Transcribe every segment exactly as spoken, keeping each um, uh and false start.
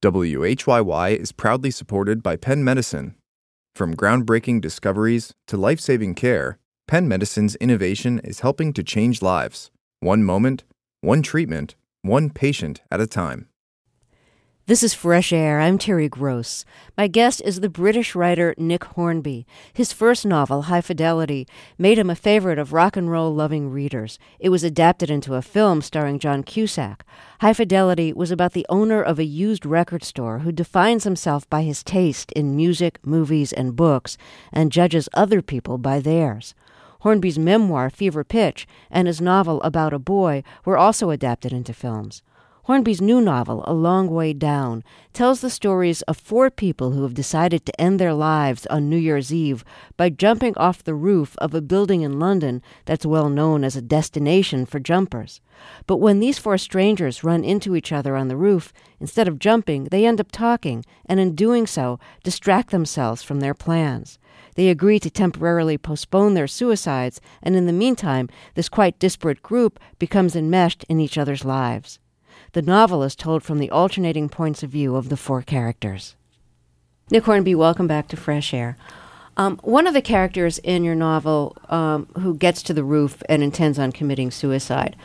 W H Y Y is proudly supported by Penn Medicine. From groundbreaking discoveries to life-saving care, Penn Medicine's innovation is helping to change lives, one moment, one treatment, one patient at a time. This is Fresh Air. I'm Terry Gross. My guest is the British writer Nick Hornby. His first novel, High Fidelity, made him a favorite of rock and roll loving readers. It was adapted into a film starring John Cusack. High Fidelity was about the owner of a used record store who defines himself by his taste in music, movies, and books, and judges other people by theirs. Hornby's memoir, Fever Pitch, and his novel About a Boy were also adapted into films. Hornby's new novel, A Long Way Down, tells the stories of four people who have decided to end their lives on New Year's Eve by jumping off the roof of a building in London that's well known as a destination for jumpers. But when these four strangers run into each other on the roof, instead of jumping, they end up talking, and in doing so, distract themselves from their plans. They agree to temporarily postpone their suicides, and in the meantime, this quite disparate group becomes enmeshed in each other's lives. The novel is told from the alternating points of view of the four characters. Nick Hornby, welcome back to Fresh Air. Um, one of the characters in your novel um, who gets to the roof and intends on committing suicide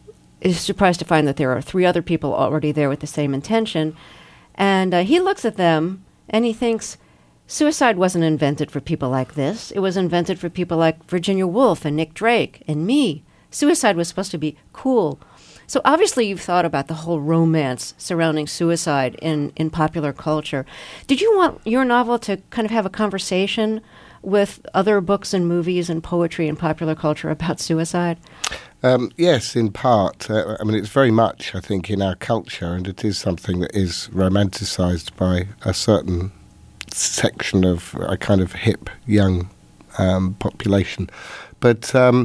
is surprised to find that there are three other people already there with the same intention. And uh, he looks at them and he thinks, suicide wasn't invented for people like this. It was invented for people like Virginia Woolf and Nick Drake and me. Suicide was supposed to be cool. So obviously you've thought about the whole romance surrounding suicide in, in popular culture. Did you want your novel to kind of have a conversation with other books and movies and poetry and popular culture about suicide? Um, yes, in part. Uh, I mean, it's very much, I think, in our culture, and it is something that is romanticised by a certain section of a kind of hip, young um, population. But Um,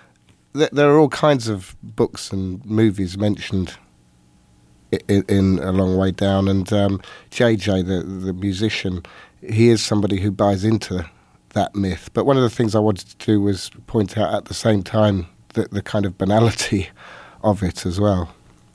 there are all kinds of books and movies mentioned in, in A Long Way Down, and um, J J, the, the musician, he is somebody who buys into that myth. But one of the things I wanted to do was point out at the same time the, the kind of banality of it as well.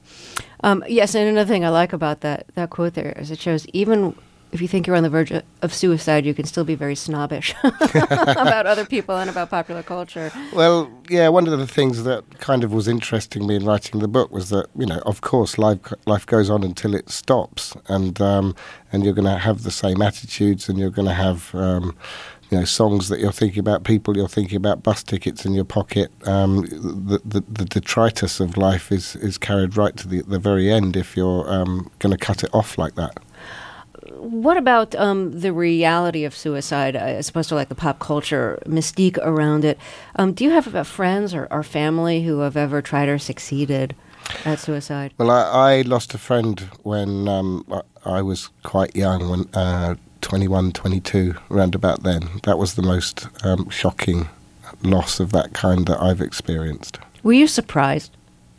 Um, yes, and another thing I like about that, that quote there is it shows even if you think you're on the verge of suicide, you can still be very snobbish about other people and about popular culture. Well, yeah, one of the things that kind of was interesting me in writing the book was that, you know, of course, life life goes on until it stops, and um, and you're going to have the same attitudes, and you're going to have, um, you know, songs that you're thinking about, people you're thinking about, bus tickets in your pocket. Um, the, the the detritus of life is is carried right to the the very end if you're um, going to cut it off like that. What about um, the reality of suicide, uh, as opposed to like the pop culture mystique around it? Um, do you have uh, friends or, or family who have ever tried or succeeded at suicide? Well, I, I lost a friend when um, I was quite young, when uh, twenty-one, twenty-two, around about then. That was the most um, shocking loss of that kind that I've experienced. Were you surprised?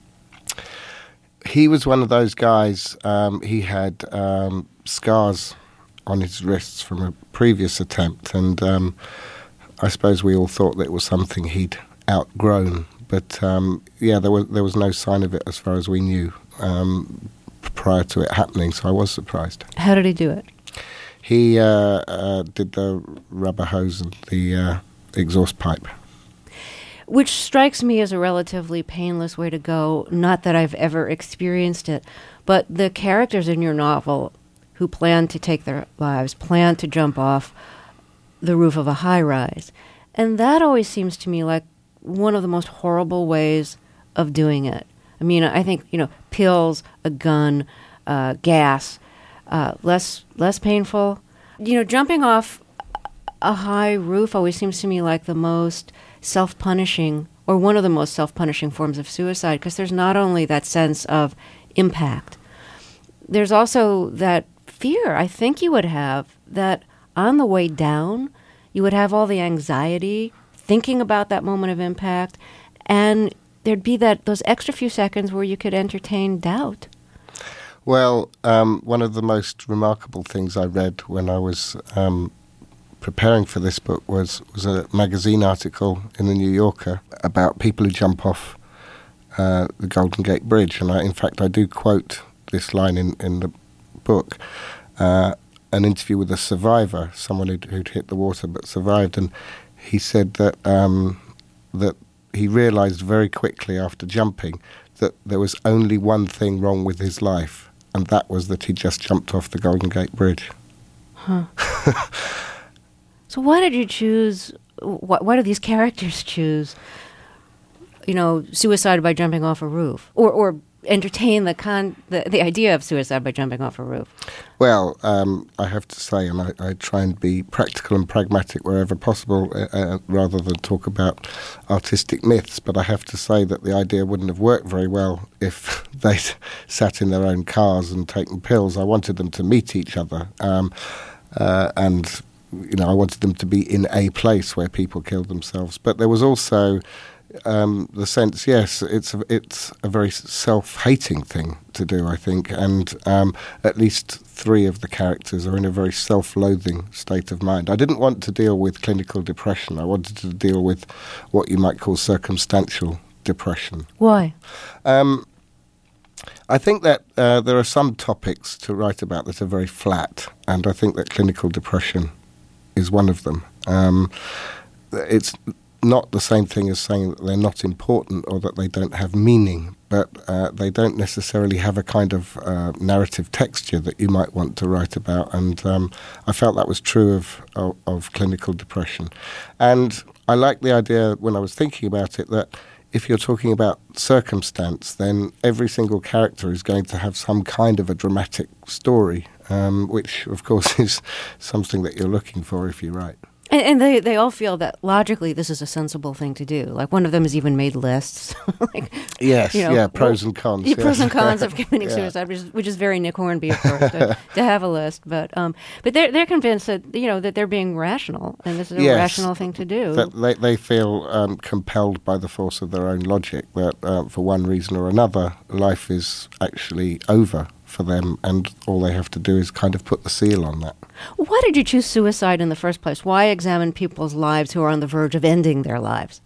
He was one of those guys, um, he had um, scars on his wrists from a previous attempt, and um, I suppose we all thought that it was something he'd outgrown. But um, yeah, there was there was no sign of it as far as we knew um, prior to it happening, so I was surprised. How did he do it? He uh, uh, did the rubber hose and the uh, exhaust pipe. Which strikes me as a relatively painless way to go. Not that I've ever experienced it, but the characters in your novel who plan to take their lives plan to jump off the roof of a high-rise. And that always seems to me like one of the most horrible ways of doing it. I mean, I think, you know, pills, a gun, uh, gas, uh, less less painful. You know, jumping off a high roof always seems to me like the most self-punishing, or one of the most self-punishing forms of suicide, because there's not only that sense of impact, there's also that fear I think you would have that on the way down, you would have all the anxiety thinking about that moment of impact, and there'd be that those extra few seconds where you could entertain doubt. Well, um, one of the most remarkable things I read when I was um, preparing for this book was, was a magazine article in the New Yorker about people who jump off uh, the Golden Gate Bridge. And I, in fact, I do quote this line in, in the book, uh, an interview with a survivor, someone who'd, who'd hit the water but survived, and he said that um, that he realised very quickly after jumping that there was only one thing wrong with his life, and that was that he just jumped off the Golden Gate Bridge. Huh. So why did you choose, why, why do these characters choose, you know, suicide by jumping off a roof? Or or entertain the con the, the idea of suicide by jumping off a roof? Well, um, I have to say, and I, I try and be practical and pragmatic wherever possible, uh, uh, rather than talk about artistic myths, but I have to say that the idea wouldn't have worked very well if they'd sat in their own cars and taken pills. I wanted them to meet each other, um, uh, and you know, I wanted them to be in a place where people killed themselves. But there was also Um, the sense, yes, it's a, it's a very self-hating thing to do, I think, and um, at least three of the characters are in a very self-loathing state of mind. I didn't want to deal with clinical depression. I wanted to deal with what you might call circumstantial depression. Why? Um, I think that uh, there are some topics to write about that are very flat, and I think that clinical depression is one of them. Um, it's not the same thing as saying that they're not important or that they don't have meaning, but uh, they don't necessarily have a kind of uh, narrative texture that you might want to write about. And um, I felt that was true of, of, of clinical depression. And I like the idea, when I was thinking about it, that if you're talking about circumstance, then every single character is going to have some kind of a dramatic story, um, which, of course, is something that you're looking for if you write. And, and they, they all feel that logically this is a sensible thing to do. Like one of them has even made lists. like, yes, you know, yeah, pros well, and cons. Yeah, yes. Pros and cons of committing yeah. suicide, which is, which is very Nick Hornby, of course, to, to have a list. But um, but they're they're convinced that you know that they're being rational, and this is a yes, rational thing to do. That they they feel um, compelled by the force of their own logic that uh, for one reason or another, life is actually over for them, and all they have to do is kind of put the seal on that. Why did you choose suicide in the first place? Why examine people's lives who are on the verge of ending their lives?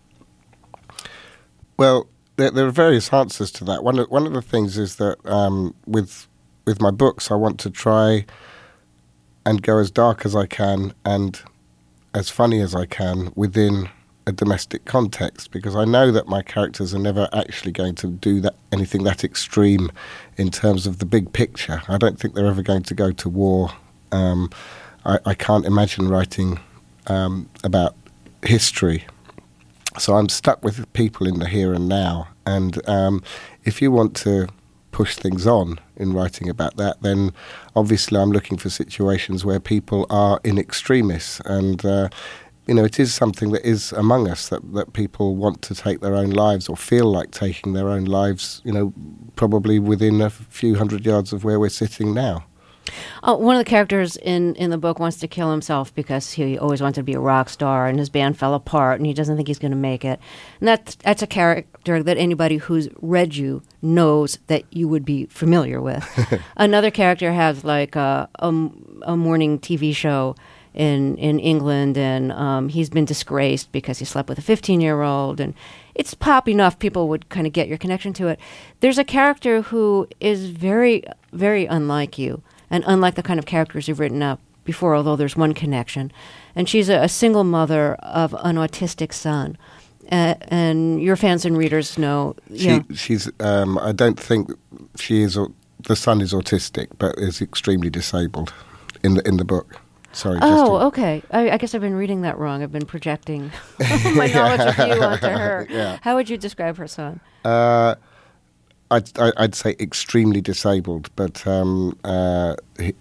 Well, there, there are various answers to that. One of, one of the things is that um, with with my books, I want to try and go as dark as I can and as funny as I can within a domestic context, because I know that my characters are never actually going to do that anything that extreme in terms of the big picture. I don't think they're ever going to go to war. Um, I, I can't imagine writing um, about history. So I'm stuck with people in the here and now. And um, if you want to push things on in writing about that, then obviously I'm looking for situations where people are in extremis. And, uh, you know, it is something that is among us, that, that people want to take their own lives or feel like taking their own lives, you know, probably within a few hundred yards of where we're sitting now. Uh, one of the characters in, in the book wants to kill himself because he always wanted to be a rock star and his band fell apart and he doesn't think he's going to make it. And that's, that's a character that anybody who's read you knows that you would be familiar with. Another character has like a, a, a morning T V show in, in England, and um, he's been disgraced because he slept with a fifteen-year-old, and it's pop enough people would kind of get your connection to it. There's a character who is very, very unlike you, and unlike the kind of characters you've written up before, although there's one connection. And she's a, a single mother of an autistic son. Uh, and your fans and readers know... She, yeah. She's, um, I don't think she is, the son is autistic, but is extremely disabled in the in the book. Sorry. Oh, just to, okay. I, I guess I've been reading that wrong. I've been projecting my knowledge of you onto her. Yeah. How would you describe her son? Uh, I'd, I'd say extremely disabled, but um, uh, it,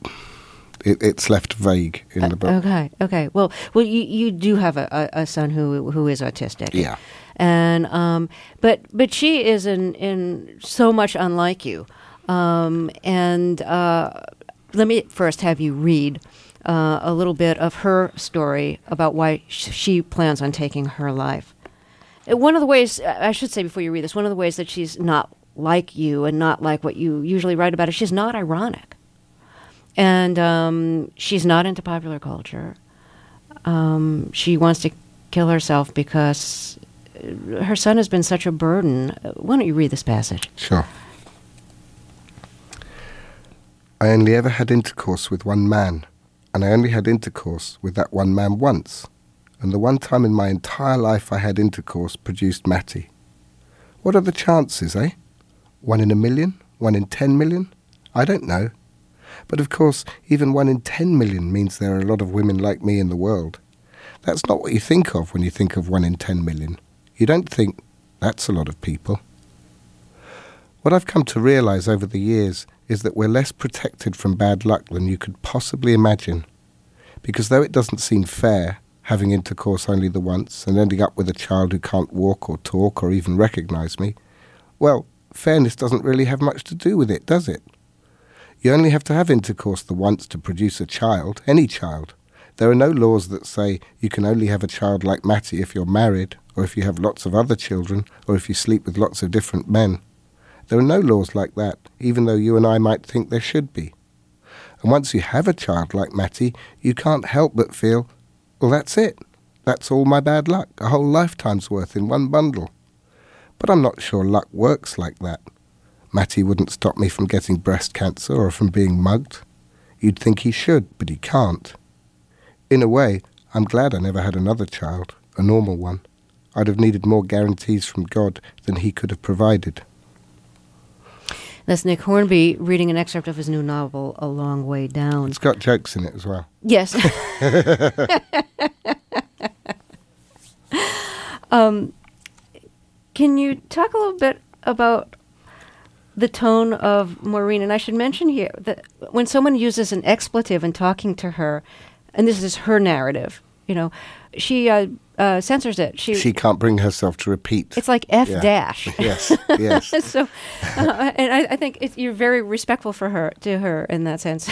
it's left vague in the book. Uh, okay, okay. Well, well, you, you do have a, a son who who is autistic. Yeah. And um, but but she is in in so much unlike you. Um, and uh, let me first have you read uh, a little bit of her story about why sh- she plans on taking her life. One of the ways, I should say before you read this, one of the ways that she's not like you and not like what you usually write about is she's not ironic. And um, she's not into popular culture. Um, she wants to kill herself because her son has been such a burden. Why don't you read this passage? Sure. I only ever had intercourse with one man, and I only had intercourse with that one man once, and the one time in my entire life I had intercourse produced Matty. What are the chances, eh? One in a million? One in ten million? I don't know. But of course, even one in ten million means there are a lot of women like me in the world. That's not what you think of when you think of one in ten million. You don't think, that's a lot of people. What I've come to realise over the years is that we're less protected from bad luck than you could possibly imagine. Because though it doesn't seem fair, having intercourse only the once and ending up with a child who can't walk or talk or even recognise me, well, fairness doesn't really have much to do with it, does it? You only have to have intercourse the once to produce a child, any child. There are no laws that say you can only have a child like Matty if you're married, or if you have lots of other children, or if you sleep with lots of different men. There are no laws like that, even though you and I might think there should be. And once you have a child like Matty, you can't help but feel, well, that's it. That's all my bad luck, a whole lifetime's worth in one bundle. But I'm not sure luck works like that. Matty wouldn't stop me from getting breast cancer or from being mugged. You'd think he should, but he can't. In a way, I'm glad I never had another child, a normal one. I'd have needed more guarantees from God than he could have provided. That's Nick Hornby reading an excerpt of his new novel, A Long Way Down. It's got jokes in it as well. Yes. um, can you talk a little bit about the tone of Maureen? And I should mention here that when someone uses an expletive in talking to her, and this is her narrative, you know, she uh, uh, censors it. She she can't bring herself to repeat. It's like F yeah. dash. Yes, yes. so, uh, and I, I think it's, you're very respectful for her, to her in that sense.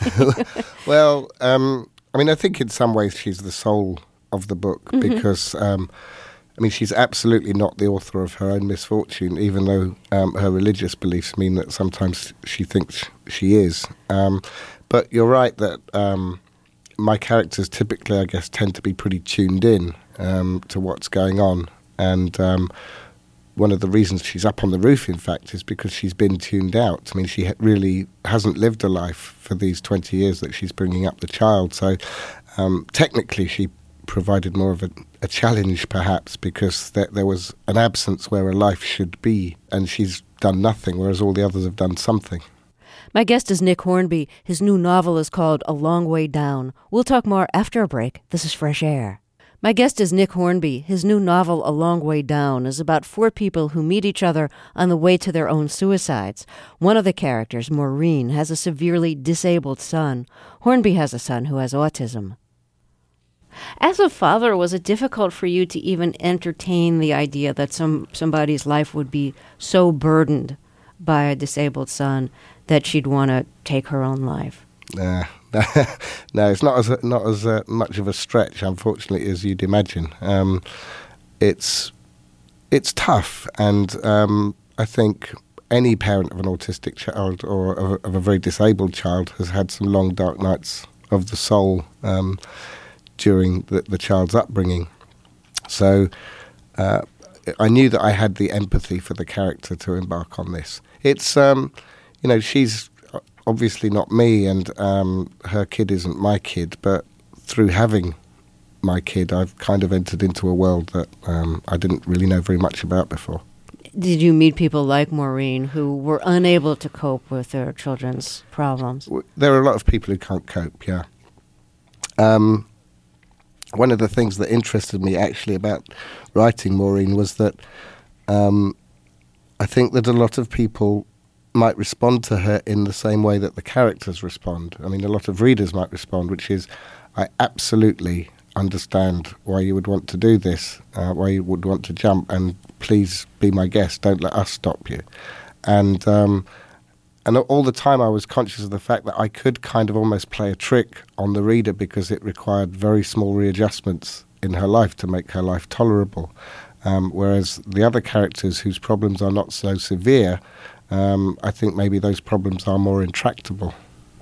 Well, um, I mean, I think in some ways she's the soul of the book mm-hmm. because, um, I mean, she's absolutely not the author of her own misfortune, even though um, her religious beliefs mean that sometimes she thinks she is. Um, but you're right that um, my characters typically, I guess, tend to be pretty tuned in um, to what's going on. And um, one of the reasons she's up on the roof, in fact, is because she's been tuned out. I mean, she ha- really hasn't lived a life for these twenty years that she's bringing up the child. So um, technically she provided more of a, a challenge, perhaps, because there, there was an absence where a life should be, and she's done nothing, whereas all the others have done something. My guest is Nick Hornby. His new novel is called A Long Way Down. We'll talk more after a break. This is Fresh Air. My guest is Nick Hornby. His new novel, A Long Way Down, is about four people who meet each other on the way to their own suicides. One of the characters, Maureen, has a severely disabled son. Hornby has a son who has autism. As a father, was it difficult for you to even entertain the idea that some somebody's life would be so burdened by a disabled son that she'd want to take her own life? Nah, no, it's not as not as uh, much of a stretch, unfortunately, as you'd imagine. Um, it's it's tough, and um, I think any parent of an autistic child or of a, of a very disabled child has had some long dark nights of the soul um, during the, the child's upbringing. So uh, I knew that I had the empathy for the character to embark on this. It's um, you know, she's obviously not me, and um, her kid isn't my kid, but through having my kid, I've kind of entered into a world that um, I didn't really know very much about before. Did you meet people like Maureen who were unable to cope with their children's problems? There are a lot of people who can't cope, yeah. Um, one of the things that interested me actually about writing Maureen was that um, I think that a lot of people might respond to her in the same way that the characters respond. I mean, a lot of readers might respond, which is, I absolutely understand why you would want to do this, uh, why you would want to jump, and please be my guest, don't let us stop you. And um, and all the time I was conscious of the fact that I could kind of almost play a trick on the reader because it required very small readjustments in her life to make her life tolerable. Um, whereas the other characters whose problems are not so severe, Um, I think maybe those problems are more intractable.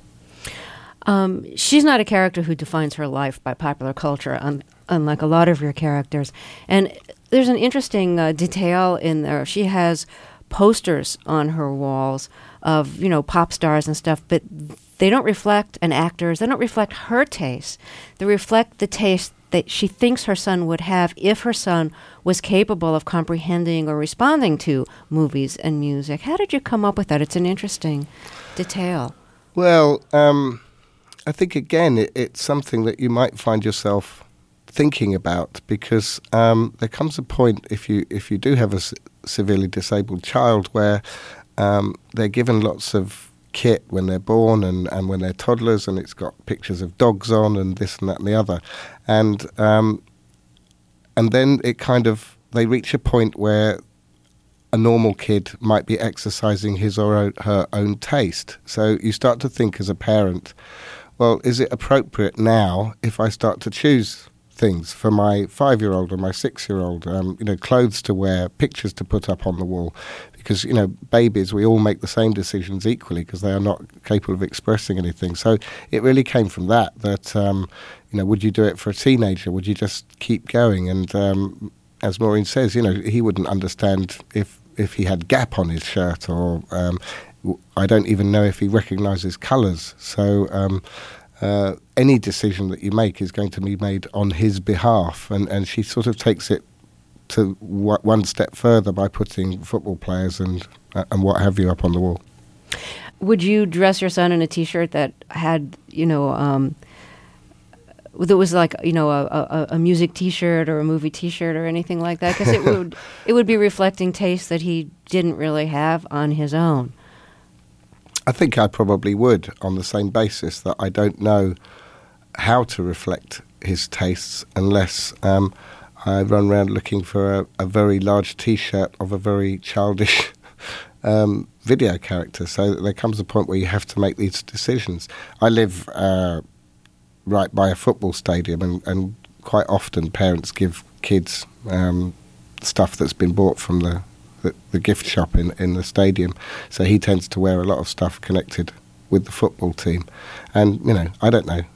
Um, she's not a character who defines her life by popular culture, un- unlike a lot of your characters. And there's an interesting uh, detail in there. She has posters on her walls of, you know, pop stars and stuff, but they don't reflect, and actors, they don't reflect her taste. They reflect the taste that she thinks her son would have if her son was capable of comprehending or responding to movies and music. How did you come up with that? It's an interesting detail. Well, um, I think, again, it, it's something that you might find yourself thinking about, because um, there comes a point, if you if you do have a s- severely disabled child, where um, they're given lots of kit when they're born and, and when they're toddlers, and it's got pictures of dogs on and this and that and the other. And um, and then it kind of, they reach a point where a normal kid might be exercising his or own, her own taste. So you start to think as a parent, well, is it appropriate now if I start to choose things for my five-year-old or my six-year-old, um, you know, clothes to wear, pictures to put up on the wall? Because, you know, babies, we all make the same decisions equally because they are not capable of expressing anything. So it really came from that, that, um, you know, would you do it for a teenager? Would you just keep going? And um, as Maureen says, you know, he wouldn't understand if, if he had Gap on his shirt, or um, I don't even know if he recognises colours. So um, uh, any decision that you make is going to be made on his behalf. And, and she sort of takes it to w- one step further by putting football players and uh, and what have you up on the wall. Would you dress your son in a T-shirt that had, you know, um, that was like, you know, a, a, a music T-shirt or a movie T-shirt or anything like that? Because it would it would be reflecting taste that he didn't really have on his own. I think I probably would, on the same basis that I don't know how to reflect his tastes unless um, I run around looking for a, a very large T-shirt of a very childish um, video character. So there comes a point where you have to make these decisions. I live uh, right by a football stadium, and, and quite often parents give kids um, stuff that's been bought from the, the, the gift shop in, in the stadium. So he tends to wear a lot of stuff connected with the football team. And, you know, I don't know.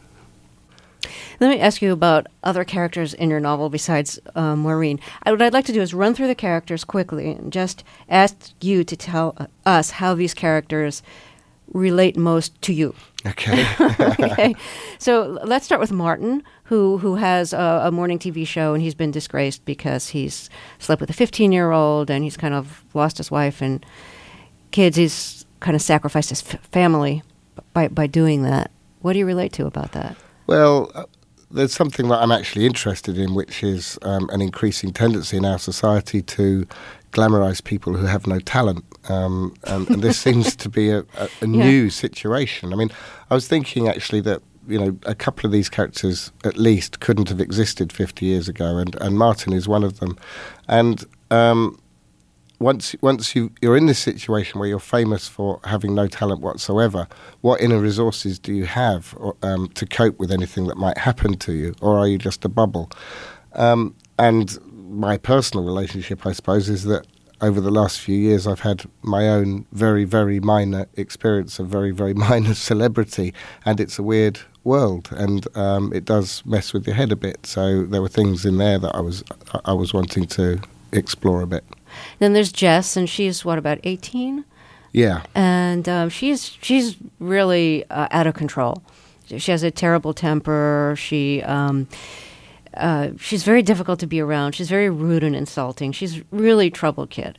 Let me ask you about other characters in your novel besides uh, Maureen. I, what I'd like to do is run through the characters quickly and just ask you to tell uh, us how these characters relate most to you. Okay. Okay. So let's start with Martin, who who has a, a morning T V show, and he's been disgraced because he's slept with a fifteen-year-old, and he's kind of lost his wife and kids. He's kind of sacrificed his f- family by by doing that. What do you relate to about that? Well, uh, there's something that I'm actually interested in, which is um, an increasing tendency in our society to glamorise people who have no talent. Um, and, and this seems to be a, a, a yeah. new situation. I mean, I was thinking actually that, you know, a couple of these characters at least couldn't have existed fifty years ago, and, and Martin is one of them. And um, once once you, you're in this situation where you're famous for having no talent whatsoever, what inner resources do you have or, um, to cope with anything that might happen to you, or are you just a bubble? Um, and my personal relationship, I suppose, is that over the last few years I've had my own very, very minor experience of very, very minor celebrity, and it's a weird world, and um, it does mess with your head a bit. So there were things in there that I was I was wanting to explore a bit. Then there's Jess, and she's, what, about eighteen? Yeah. And um, she's she's really uh, out of control. She has a terrible temper. She um, uh, she's very difficult to be around. She's very rude and insulting. She's really a troubled kid.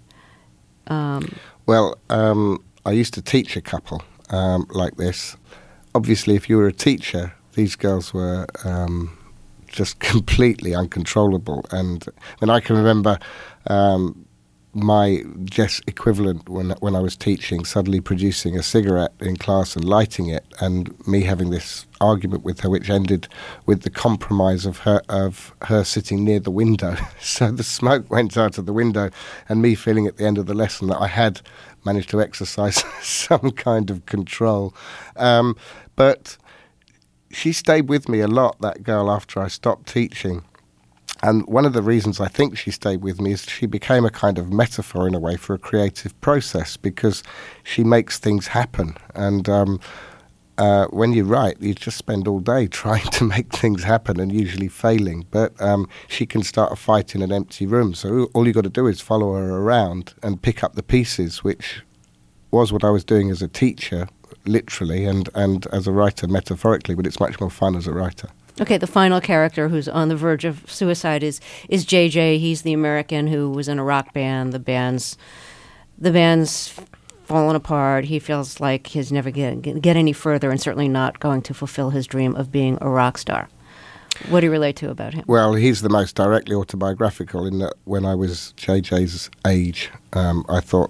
Um, well, um, I used to teach a couple um, like this. Obviously, if you were a teacher, these girls were um, just completely uncontrollable. And when I can remember um, my Jess equivalent when when I was teaching suddenly producing a cigarette in class and lighting it, and me having this argument with her, which ended with the compromise of her of her sitting near the window. So the smoke went out of the window, and me feeling at the end of the lesson that I had managed to exercise some kind of control. Um, but she stayed with me a lot, that girl, after I stopped teaching. And one of the reasons I think she stayed with me is she became a kind of metaphor in a way for a creative process, because she makes things happen. And um, uh, when you write, you just spend all day trying to make things happen and usually failing. But um, she can start a fight in an empty room. So all you got to do is follow her around and pick up the pieces, which was what I was doing as a teacher, literally, and, and as a writer, metaphorically. But it's much more fun as a writer. Okay, the final character who's on the verge of suicide is is J J. He's the American who was in a rock band. The band's the band's fallen apart. He feels like he's never get get any further, and certainly not going to fulfill his dream of being a rock star. What do you relate to about him? Well, he's the most directly autobiographical in that when I was J J's age, um, I thought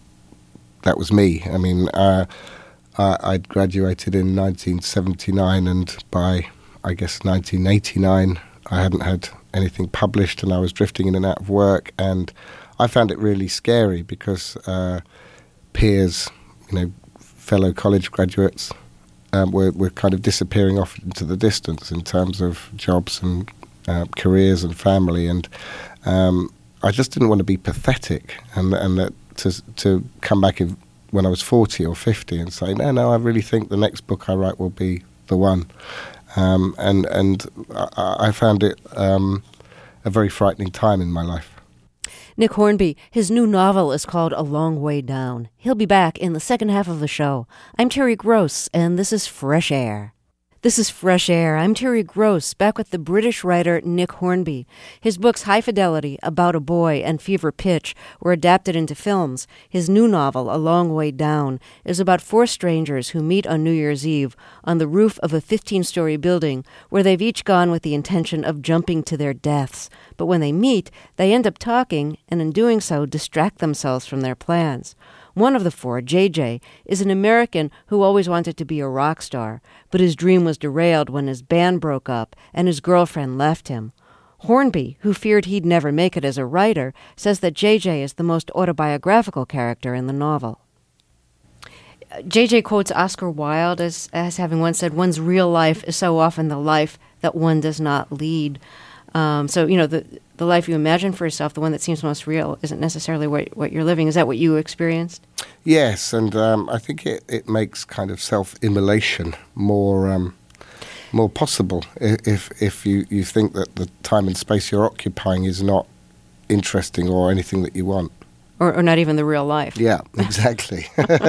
that was me. I mean, uh, I, I'd graduated in nineteen seventy-nine, and by I guess nineteen eighty-nine, I hadn't had anything published, and I was drifting in and out of work, and I found it really scary because uh, peers, you know, fellow college graduates, um, were, were kind of disappearing off into the distance in terms of jobs and uh, careers and family, and um, I just didn't want to be pathetic, and and that to to come back in, when I was forty or fifty and say, no, no, I really think the next book I write will be the one. Um, and and I, I found it um, a very frightening time in my life. Nick Hornby, his new novel is called A Long Way Down. He'll be back in the second half of the show. I'm Terry Gross, and this is Fresh Air. This is Fresh Air. I'm Terry Gross, back with the British writer Nick Hornby. His books High Fidelity, About a Boy, and Fever Pitch were adapted into films. His new novel, A Long Way Down, is about four strangers who meet on New Year's Eve on the roof of a fifteen-story building where they've each gone with the intention of jumping to their deaths. But when they meet, they end up talking, and in doing so, distract themselves from their plans. One of the four, J J, is an American who always wanted to be a rock star, but his dream was derailed when his band broke up and his girlfriend left him. Hornby, who feared he'd never make it as a writer, says that J J is the most autobiographical character in the novel. J J quotes Oscar Wilde as, as having once said, one's real life is so often the life that one does not lead. Um, so, you know, the the life you imagine for yourself, the one that seems most real, isn't necessarily what, what you're living. Is that what you experienced? Yes, and um, I think it, it makes kind of self-immolation more um, more possible if if you, you think that the time and space you're occupying is not interesting or anything that you want. Or, or not even the real life. Yeah, exactly.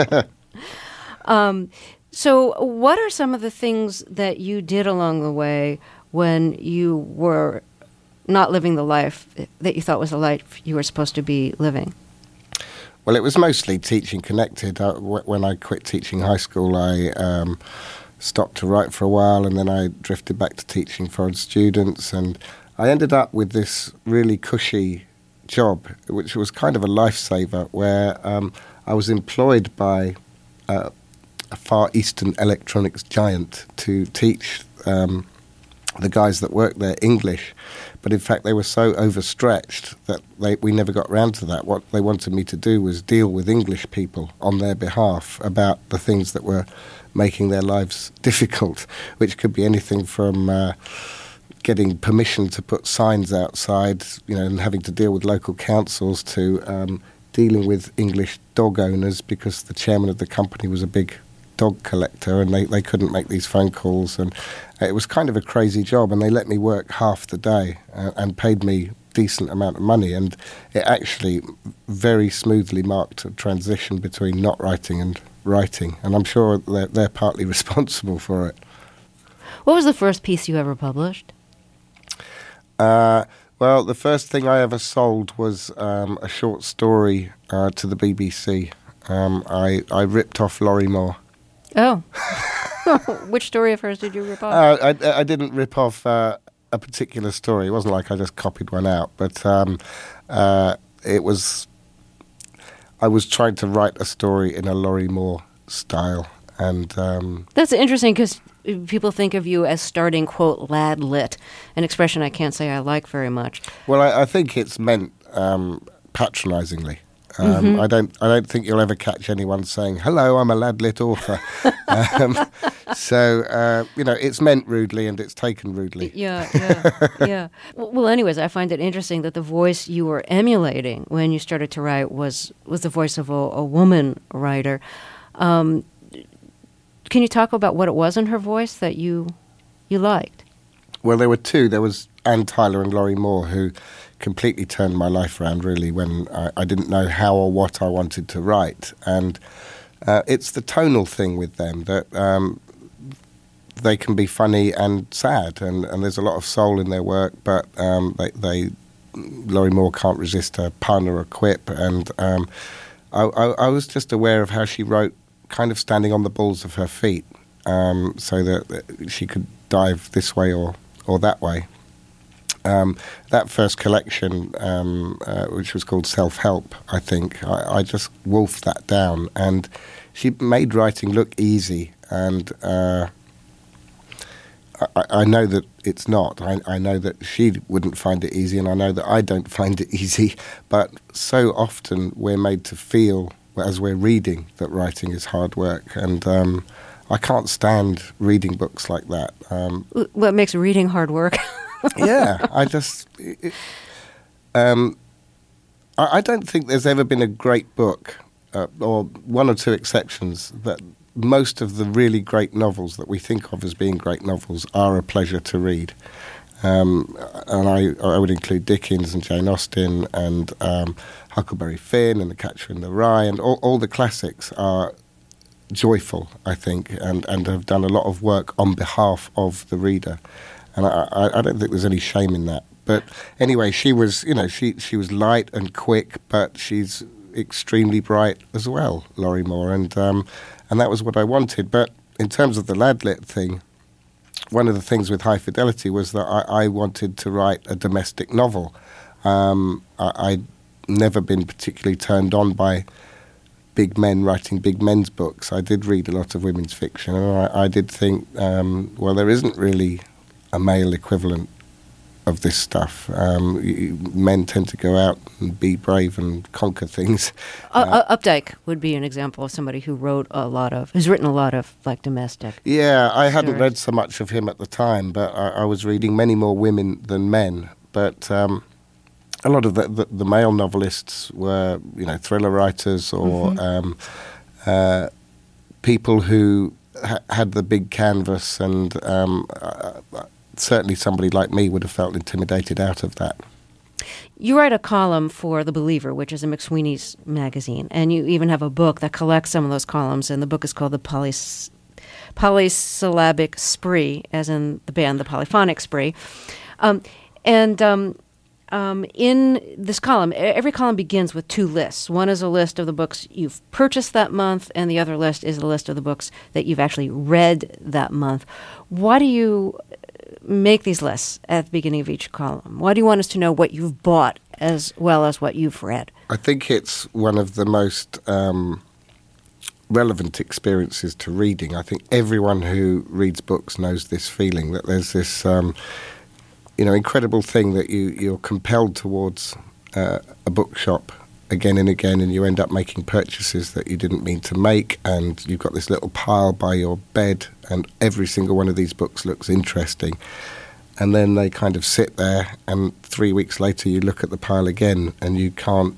um, so what are some of the things that you did along the way when you were not living the life that you thought was the life you were supposed to be living? Well, it was mostly teaching connected. Uh, w- when I quit teaching high school, I um, stopped to write for a while, and then I drifted back to teaching foreign students, and I ended up with this really cushy job, which was kind of a lifesaver, where um, I was employed by uh, a Far Eastern electronics giant to teach um, the guys that worked there English, but in fact they were so overstretched that they, we never got round to that. What they wanted me to do was deal with English people on their behalf about the things that were making their lives difficult, which could be anything from uh, getting permission to put signs outside, you know, and having to deal with local councils, to um, dealing with English dog owners because the chairman of the company was a big dog collector, and they, they couldn't make these phone calls, and it was kind of a crazy job, and they let me work half the day uh, and paid me decent amount of money, and it actually very smoothly marked a transition between not writing and writing, and I'm sure they're, they're partly responsible for it. What was the first piece you ever published? Uh, well, the first thing I ever sold was um, a short story uh, to the B B C. Um, I, I ripped off Laurie Moore. Oh. Which story of hers did you rip off? Uh, I, I didn't rip off uh, a particular story. It wasn't like I just copied one out, but um, uh, it was... I was trying to write a story in a Laurie Moore style, and... Um, That's interesting, because people think of you as starting, quote, lad lit, an expression I can't say I like very much. Well, I, I think it's meant um, patronisingly. Um, mm-hmm. I don't. I don't think you'll ever catch anyone saying, "Hello, I'm a lad-lit author." um, so uh, you know, it's meant rudely and it's taken rudely. Yeah, yeah, yeah. Well, anyways, I find it interesting that the voice you were emulating when you started to write was was the voice of a, a woman writer. Um, can you talk about what it was in her voice that you you liked? Well, there were two. There was Anne Tyler and Laurie Moore, who completely turned my life around, really, when I, I didn't know how or what I wanted to write. And uh, it's the tonal thing with them, that um, they can be funny and sad, and, and there's a lot of soul in their work, but um, they, they Laurie Moore can't resist a pun or a quip, and um, I, I, I was just aware of how she wrote kind of standing on the balls of her feet, um, so that she could dive this way or, or that way. Um, that first collection, um, uh, which was called Self-Help, I think, I, I just wolfed that down. And she made writing look easy. And uh, I, I know that it's not. I, I know that she wouldn't find it easy, and I know that I don't find it easy. But so often we're made to feel, as we're reading, that writing is hard work. And um, I can't stand reading books like that. Um, what makes reading hard work? yeah, I just... It, um, I, I don't think there's ever been a great book, uh, or one or two exceptions, that most of the really great novels that we think of as being great novels are a pleasure to read. Um, and I, I would include Dickens and Jane Austen and um, Huckleberry Finn and The Catcher in the Rye, and all, all the classics are joyful, I think, and, and have done a lot of work on behalf of the reader. And I, I, I don't think there's any shame in that. But anyway, she was, you know, she she was light and quick, but she's extremely bright as well, Laurie Moore, and um, and that was what I wanted. But in terms of the Ladlit thing, one of the things with High Fidelity was that I, I wanted to write a domestic novel. Um, I, I'd never been particularly turned on by big men writing big men's books. I did read a lot of women's fiction, and I, I did think, um, well, there isn't really a male equivalent of this stuff. Um, you, men tend to go out and be brave and conquer things. Uh, uh, Updike would be an example of somebody who wrote a lot of, who's written a lot of, like, domestic. Yeah, I hadn't stories. read so much of him at the time, but I, I was reading many more women than men. But um, a lot of the, the, the male novelists were, you know, thriller writers or Mm-hmm. um, uh, people who ha- had the big canvas, and um, uh, certainly somebody like me would have felt intimidated out of that. You write a column for The Believer, which is a McSweeney's magazine, and you even have a book that collects some of those columns, and the book is called The Polys- Polysyllabic Spree, as in the band The Polyphonic Spree. Um, and um, um, in this column, every column begins with two lists. One is a list of the books you've purchased that month, and the other list is a list of the books that you've actually read that month. Why do you make these lists at the beginning of each column? Why do you want us to know what you've bought as well as what you've read? I think it's one of the most um, relevant experiences to reading. I think everyone who reads books knows this feeling, that there's this um, you know, incredible thing that you, you're compelled towards uh, a bookshop again and again, and you end up making purchases that you didn't mean to make, and you've got this little pile by your bed, and every single one of these books looks interesting. And then they kind of sit there, and three weeks later you look at the pile again, and you can't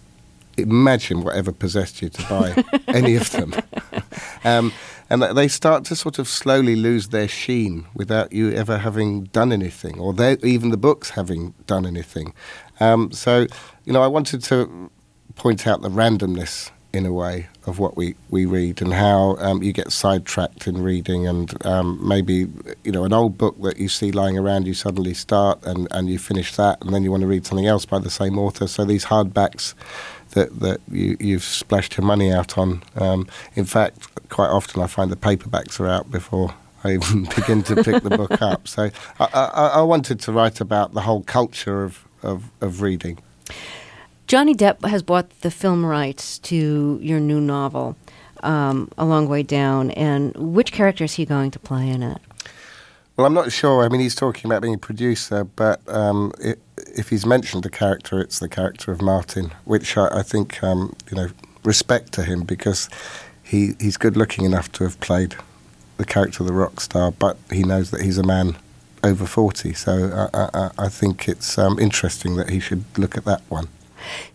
imagine whatever possessed you to buy any of them. um, and they start to sort of slowly lose their sheen without you ever having done anything, or even the books having done anything. Um, so, you know, I wanted to point out the randomness, in a way, of what we, we read, and how um, you get sidetracked in reading, and um, maybe, you know, an old book that you see lying around, you suddenly start and, and you finish that, and then you want to read something else by the same author. So these hardbacks that, that you, you've splashed your money out on. Um, in fact, quite often I find the paperbacks are out before I even begin to pick the book up. So I, I, I wanted to write about the whole culture of, of, of reading. Johnny Depp has bought the film rights to your new novel, um, A Long Way Down, and which character is he going to play in it? Well, I'm not sure. I mean, he's talking about being a producer, but um, it, if he's mentioned a character, it's the character of Martin, which I, I think, um, you know, respect to him, because he, he's good looking enough to have played the character of the rock star, but he knows that he's a man over forty, so I, I, I think it's um, interesting that he should look at that one.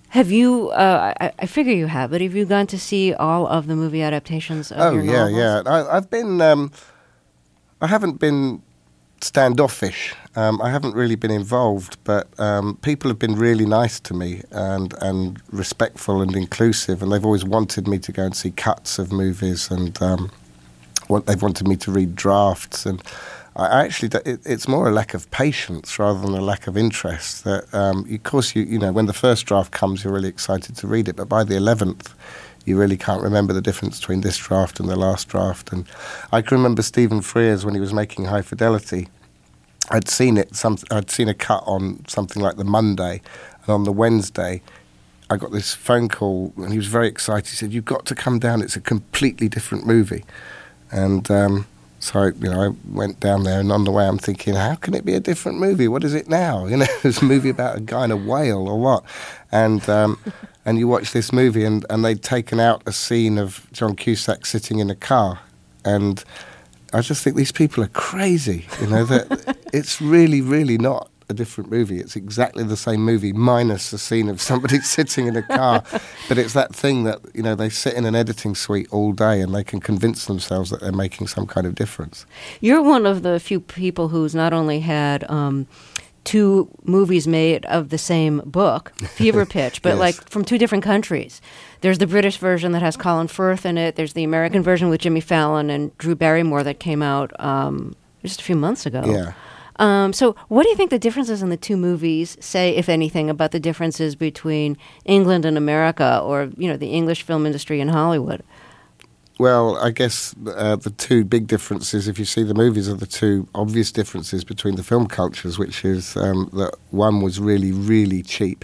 Have you, uh, I, I figure you have, but have you gone to see all of the movie adaptations of oh, your yeah, novels? yeah. I, I've been, um, I haven't been standoffish. Um, I haven't really been involved, but um, people have been really nice to me and, and respectful and inclusive, and they've always wanted me to go and see cuts of movies, and um, what they've wanted me to read drafts, and I actually, it, it's more a lack of patience rather than a lack of interest. That, um, of course, you you know, when the first draft comes, you're really excited to read it, but by the eleventh, you really can't remember the difference between this draft and the last draft. And I can remember Stephen Frears when he was making High Fidelity. I'd seen it. Some I'd seen a cut on something like the Monday, and on the Wednesday, I got this phone call, and he was very excited. He said, "You've got to come down. It's a completely different movie," and. Um, So, you know, I went down there, and on the way I'm thinking, how can it be a different movie? What is it now? You know, it's a movie about a guy in a whale or what? And um, and you watch this movie, and, and they'd taken out a scene of John Cusack sitting in a car. And I just think these people are crazy, you know, that it's really, really not a different movie. It's exactly the same movie, minus the scene of somebody sitting in a car. But it's that thing that, you know, they sit in an editing suite all day and they can convince themselves that they're making some kind of difference. You're one of the few people who's not only had um, two movies made of the same book, Fever Pitch, but Yes. like from two different countries. There's the British version that has Colin Firth in it. There's the American version with Jimmy Fallon and Drew Barrymore that came out um, just a few months ago. Yeah. Um, so what do you think the differences in the two movies say, if anything, about the differences between England and America, or, you know, the English film industry and Hollywood? Well, I guess uh, the two big differences, if you see the movies, are the two obvious differences between the film cultures, which is um, that one was really, really cheap.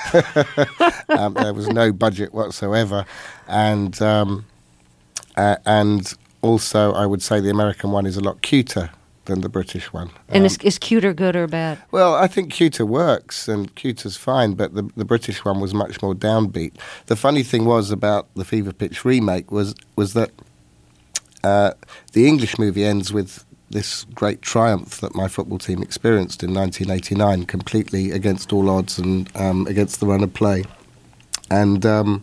um, there was no budget whatsoever. And, um, uh, and also, I would say the American one is a lot cuter than the British one. And Um, is, is cuter good or bad? Well, I think cuter works and cuter's fine, but the, the British one was much more downbeat. The funny thing was about the Fever Pitch remake was was that uh, the English movie ends with this great triumph that my football team experienced in nineteen eighty-nine, completely against all odds and um, against the run of play. And um,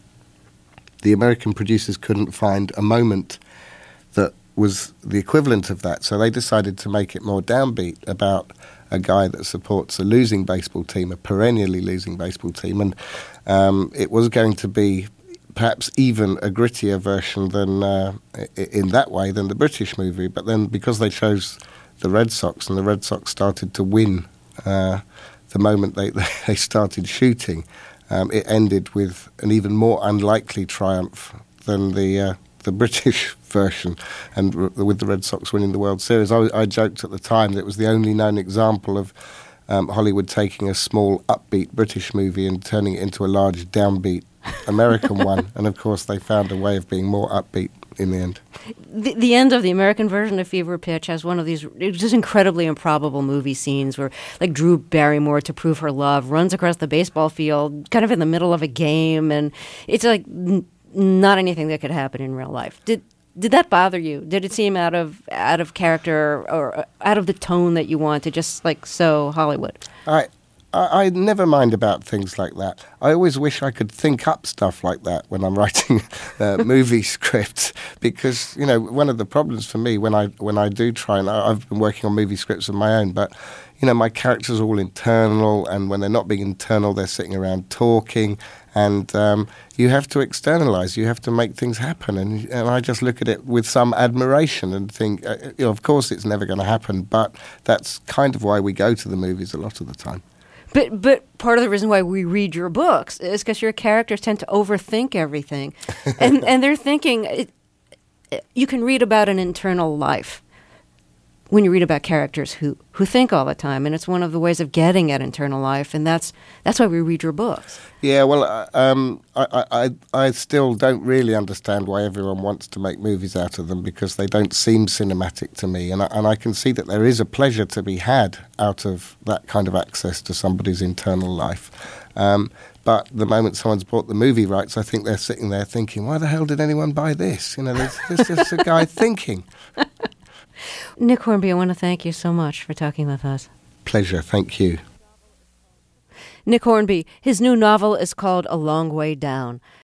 the American producers couldn't find a moment that was the equivalent of that, so they decided to make it more downbeat about a guy that supports a losing baseball team, a perennially losing baseball team, and um, it was going to be perhaps even a grittier version than uh, in that way than the British movie. But then, because they chose the Red Sox, and the Red Sox started to win uh, the moment they they started shooting, um, it ended with an even more unlikely triumph than the uh, the British version, and r- with the Red Sox winning the World Series. I, I joked at the time that it was the only known example of um, Hollywood taking a small upbeat British movie and turning it into a large downbeat American one, and of course they found a way of being more upbeat in the end. The, the end of the American version of Fever Pitch has one of these just incredibly improbable movie scenes where, like, Drew Barrymore, to prove her love, runs across the baseball field kind of in the middle of a game, and it's like n- not anything that could happen in real life. Did did that bother you? Did it seem out of out of character or out of the tone that you wanted, just like so Hollywood? I, I I never mind about things like that. I always wish I could think up stuff like that when I'm writing uh, movie scripts, because, you know, one of the problems for me when I when I do try, and I, I've been working on movie scripts of my own, but, you know, my characters are all internal, and when they're not being internal, they're sitting around talking, and um, you have to externalize, you have to make things happen, and, and I just look at it with some admiration and think, uh, you know, of course it's never going to happen, but that's kind of why we go to the movies a lot of the time. But but part of the reason why we read your books is because your characters tend to overthink everything, and and they're thinking. It, it, you can read about an internal life when you read about characters who, who think all the time, and it's one of the ways of getting at internal life, and that's that's why we read your books. Yeah, well, uh, um, I, I I still don't really understand why everyone wants to make movies out of them, because they don't seem cinematic to me, and I, and I can see that there is a pleasure to be had out of that kind of access to somebody's internal life. Um, but the moment someone's bought the movie rights, I think they're sitting there thinking, why the hell did anyone buy this? You know, there's, there's just a guy thinking. Nick Hornby, I want to thank you so much for talking with us. Pleasure, thank you. Nick Hornby, his new novel is called A Long Way Down.